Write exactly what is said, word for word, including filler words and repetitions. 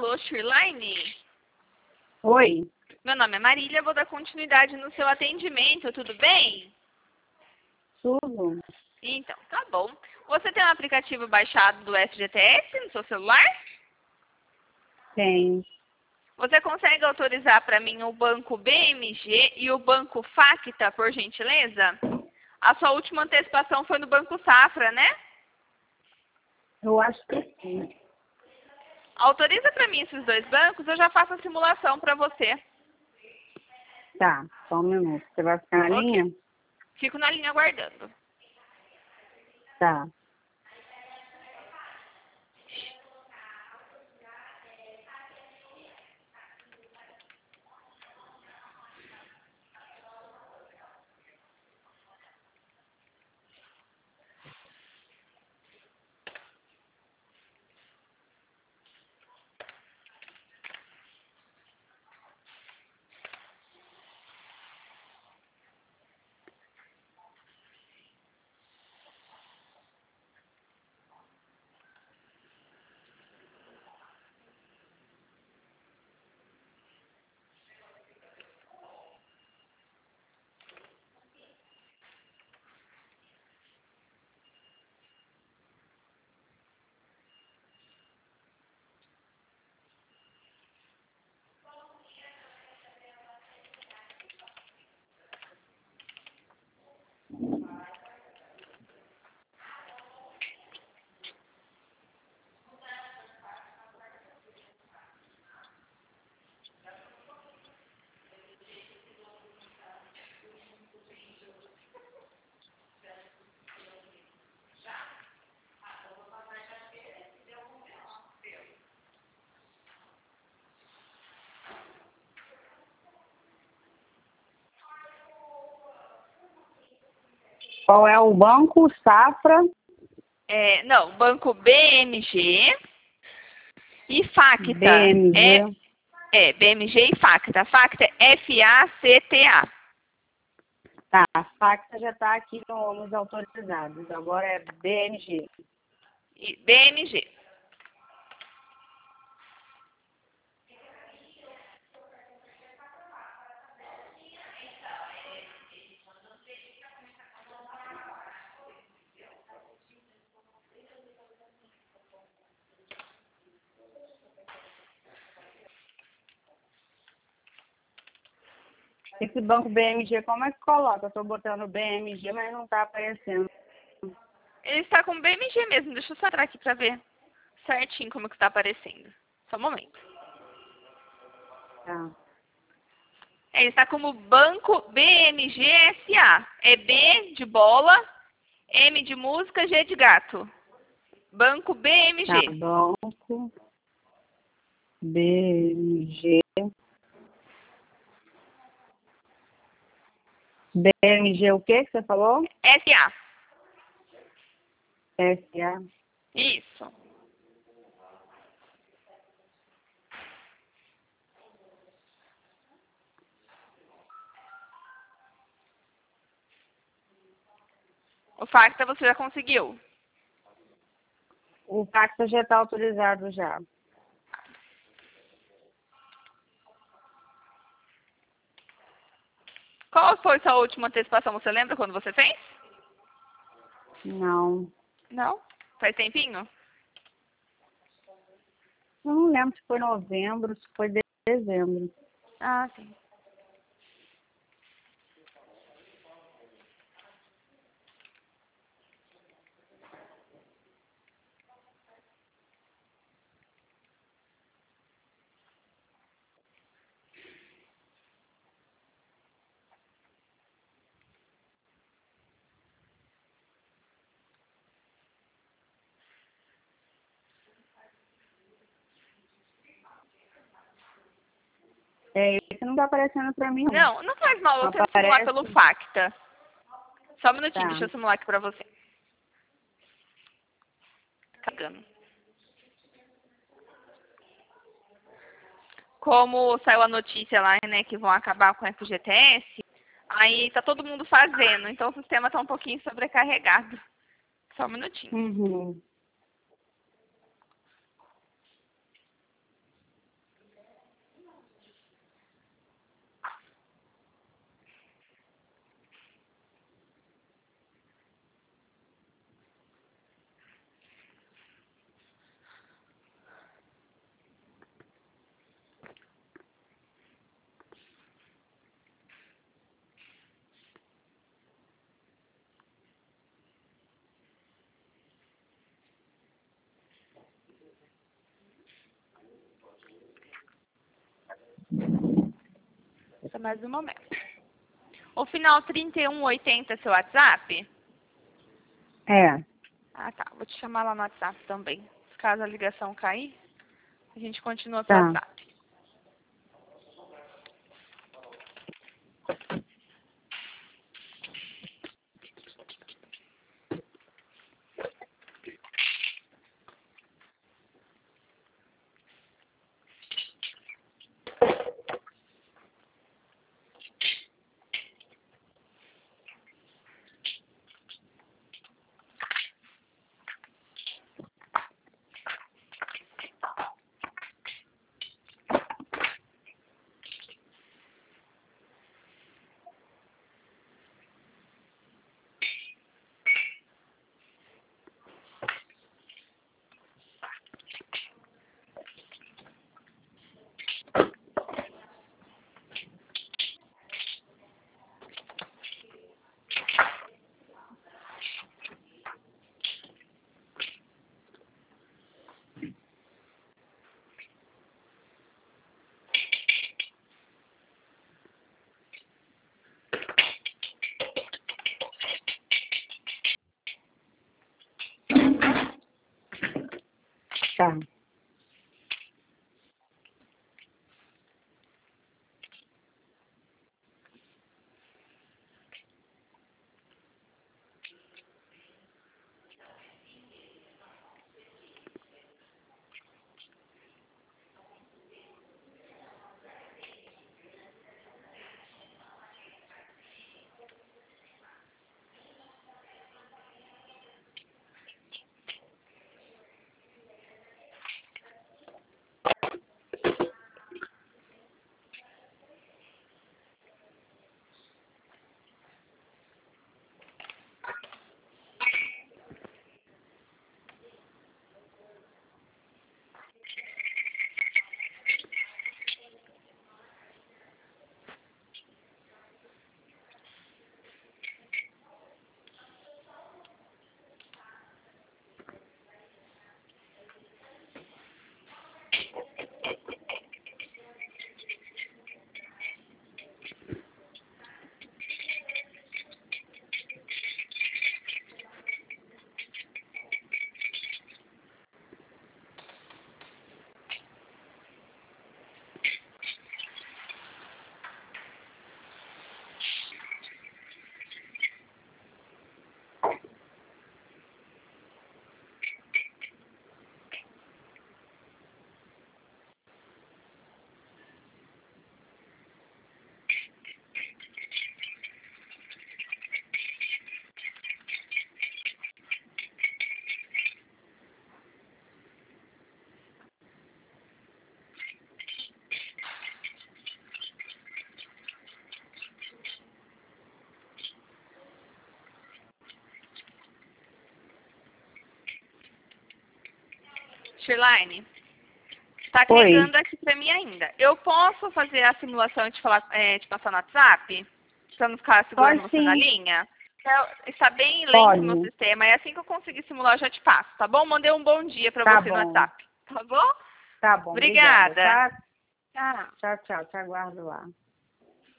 Alô, Shirlene? Oi. Meu nome é Marília, vou dar continuidade no seu atendimento, tudo bem? Tudo. Então, tá bom. Você tem um aplicativo baixado do F G T S no seu celular? Tem. Você consegue autorizar para mim o banco B M G e o banco Facta, por gentileza? A sua última antecipação foi no Banco Safra, né? Eu acho que sim. Autoriza para mim esses dois bancos, eu já faço a simulação para você. Tá, só um minuto. Você vai ficar na Ok. linha? Fico na linha aguardando. Tá. Qual é o banco? Safra? É, não, banco B M G e Facta. B M G. É, é, B M G e Facta. Facta é F A C T A. Tá, a Facta já está aqui no- nos autorizados. Agora é B M G. E B M G. Esse banco B M G, como é que coloca? Eu estou botando B M G, mas não está aparecendo. Ele está com B M G mesmo. Deixa eu só entrar aqui para ver certinho como que está aparecendo. Só um momento. Tá. É, ele está como Banco B M G S A. É B de bola, M de música, G de gato. Banco B M Tá, G. banco B M G. B M G o que que você falou? S A. S A. Isso. O Facta você já conseguiu. O Facta já está autorizado já. Qual foi sua última antecipação? Você lembra quando você fez? Não. Não? Faz tempinho? Eu não lembro se foi novembro, se foi dezembro. Ah, sim. É, esse não está aparecendo para mim, não. Não, não faz mal Não você simular aparece. pelo Facta. Só um minutinho, Tá. deixa eu simular aqui pra você. Cagando. Como saiu a notícia lá, né, que vão acabar com o F G T S, aí tá todo mundo fazendo, então o sistema tá um pouquinho sobrecarregado. Só um minutinho. Uhum. Aguenta mais um momento. O final trinta e um oitenta é seu WhatsApp? É. Ah, tá. Vou te chamar lá no WhatsApp também. Caso a ligação cair, a gente continua pelo Tá. WhatsApp. Tá. Shirlene, tá Oi. carregando aqui pra mim ainda. Eu posso fazer a simulação e te, falar, é, te passar no WhatsApp? Pra não ficar segurando Pode você na sim. linha? Eu- está bem lento Pode. o meu sistema. É assim que eu conseguir simular, eu já te passo, tá bom? Mandei um bom dia pra Tá você no bom. WhatsApp. Tá bom? Tá bom. Obrigada. Obrigada, tá? Tchau. Tchau, tchau. Te aguardo lá.